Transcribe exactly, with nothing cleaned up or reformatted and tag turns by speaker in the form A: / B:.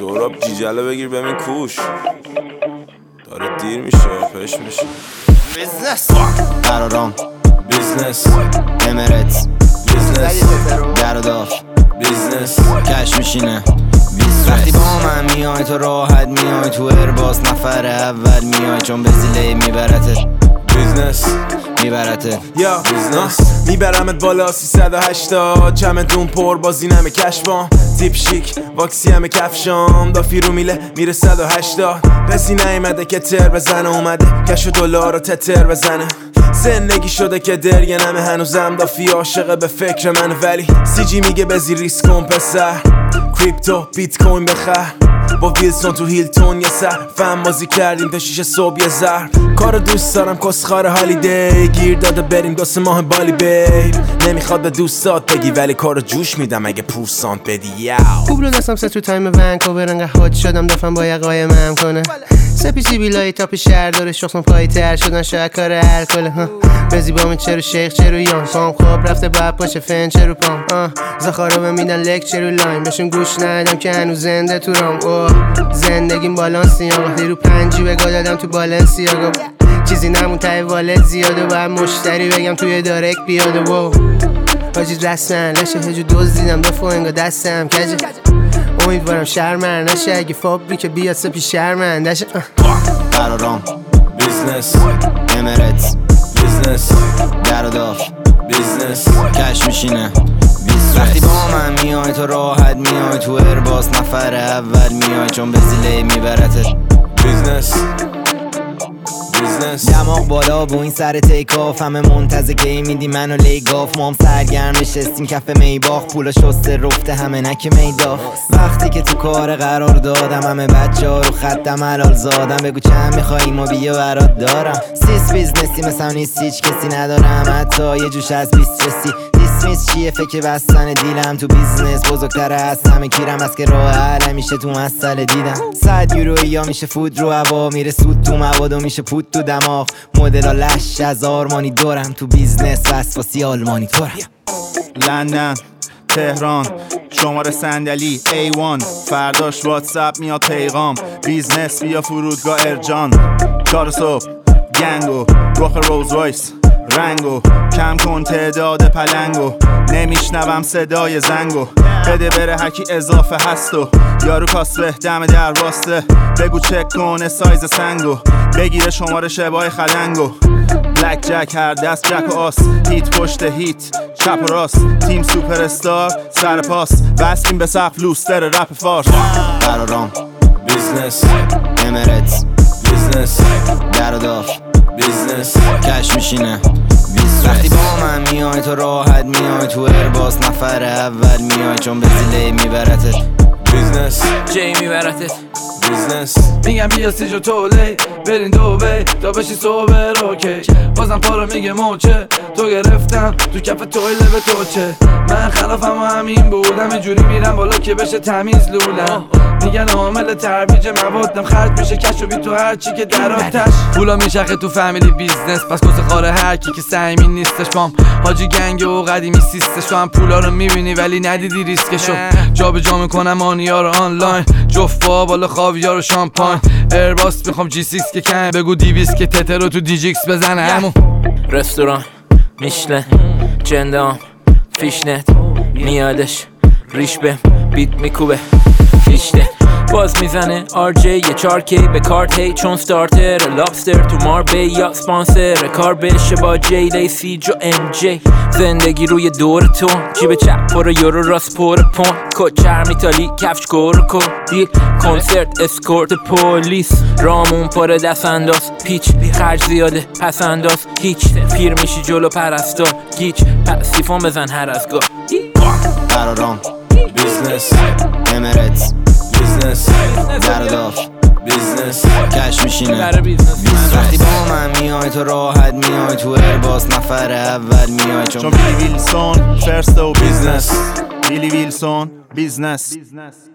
A: سهراب جیجله بگیر ببین کوش داره دیر میشه پش میشه.
B: بیزنس قرارام
A: بیزنس
B: امارات
A: بیزنس
B: در و دار
A: بیزنس
B: کش میشینه. وقتی با من میای تو راحت میای تو ارباس نفر اول میای چون به زیله میبرتت
A: بیزنس
B: میبرتت
A: یا بیزنس میبرمت بالا سیصد و هشتاد چمدون پر بازی نمه کشفام تیپ شیک واکسی همه کفشام دافی رو میله میره صد و هشتاد کسی نیمده که تر بزنه اومده کش و دلار رو تتر بزنه زندگی شده که درگه نمه هنوزم دافی عاشقه به فکر من ولی سی جی میگه بزی ریسک کن پسر کریپتو بیت کوین بخر با ویلسون تو هیلتون یه سر فهم بازی کردیم تا شیش صبح یه زهر کارو دوست دارم کسخار هالیدی گیر داده بریم دو سه ماه بالی بیب نمیخواد به دوستات بگی ولی کارو جوش میدم اگه پورسانت بدی یاو
C: خوب رو دستم سه تو تایم ونکوور انقدر هات شدم دفعم با یقای مم کنه سپی سی بیلای تاپ شهر داره شخصم پایی تر شدن شاید کار الکله بزی با من چرو شیخ چرو یان پام خواب رفته باید پاشه فن چرو پام زخارو به میدن لک چرو لاین بهشون گوش ندم که هنوز زنده تو رام زندگیم بالانسی ها وقتی رو پنجی بگاه دادم تو بالانسی ها چیزی نمون تای والت زیاده باید مشتری بگم توی دارک بیاده و حاجی رسمن لشه هجو دوز دیدم دفعه انگا دستم کجه امیدوارم شرمن نشه اگه فابریک بیاد سپی شرمن نشه
B: قرارام
A: بیزنس
B: امارات
A: بیزنس
B: در و دار
A: بیزنس
B: کش میشینه. وقتی با من میای تو راحت میای تو ارباس نفر اول میای چون به زیله میبرتت
A: بیزنس بیزنس
B: دماغ بالا و این سر تیکاف همه منتظر کی میدی منو لیگاف مام سرگرم نشستیم کف میباخ پولا شسته رفته همه نک میداخ وقتی که تو کار قرار دادم همه بچه ها رو خطم حلال زادم بگو چند میخوایی ما بیا برات دارم سیس بیزنسی مثلا نیست هیچ کسی ندارم حتی یه جوش از بیست رسی دیسمیس چیه فکر بستن دیلم تو بیزنس بزرگتره از همه کیرم از که راه حل میشه تو مسئله دیدم صد یورویی یا میشه فود رو هوا میره سود تو مواد و میشه پود تو دماغ مدل ها لش از آرمانی دورم تو بیزنس وسواسی آلمانی تورم
D: لندن تهران شماره صندلی ای وان فرداش واتساپ میاد پیغام بیزنس بیا فرودگاه ارجان چهار صبح گنگو رخ روز رایس رنگو کم کن تعداد پلنگو نمیشنوم صدای زنگو بده بره هرکی اضافه هستو یارو کاسبه دم در واسطه بگو چک کنه سایز سنگو بگیره شماره شبای خلنگو بلک جک هر دست جک و آس هیت پشت هیت چپ و راست تیم سوپر استار سر پاس بستیم به سقف لوستر رپ فارس
B: قرارام
A: بیزنس
B: امارات
A: بیزنس
B: در و دار
A: بیزنس
B: کش میشینه. وقتی با من میای تو راحت میای تو ارباس نفر اول میای چون به زیله میبرتت
A: بیزنس
E: جی میبرتت
A: بیزنس
E: میگم بیا سیج و تولی برین دوبی تا بشی سوبر اوکی بازم پارو میگه موچه تو گرفتم تو کف تویله به تو چه من خلافم و همین بودم اینجوری میرم بالا که بشه تمیز لولم میگن عامل ترویج موادم خرج میشه کش و بی تو هرچی که در آتش پولا میچرخه تو فامیلی بیزنس پس کس خاره هرکی که سعیمی نیستش پام حاجی گنگ و قدیمی سیستش تو هم پولا رو میبینی ولی ندیدی ریسکشو جا به جا میکنم آنیا رو آنلاین جفا بالا خاویار و شامپاین ایرباس میخوام جی سیکس که کن بگو دیویس که تتر رو تو دیجیکس بزنه همون
F: رستوران میشلن جندام فیشنت میادش ریش بهم بیت میکوبه فیشته باز میزنه آر جی یه چار کی به کارت هی چون ستارتر لابستر تو ماربی یا سپانسر کار بشه با جی لیسی جو ام جی زندگی روی دور تو جیب چپ پر یورو راست پر پون کچر میتالی کفش کورکو دیل کنسرت اسکورت پولیس رامون پر دست انداز پیچ خرج زیاده پس انداز هیچ پیر میشی جلو پرستار گیچ پسیفون بزن هر از گاه
B: قرارام
A: بیزنس
B: امارات
A: بیزنس
B: در و دار
A: بیزنس
B: کش میشینه.
F: وقتی
B: با من میای تو راحت میای تو ارباس نفر اول میای
D: چون بیلی ویلسون فرست و بیزنس بیلی ویلسون بیزنس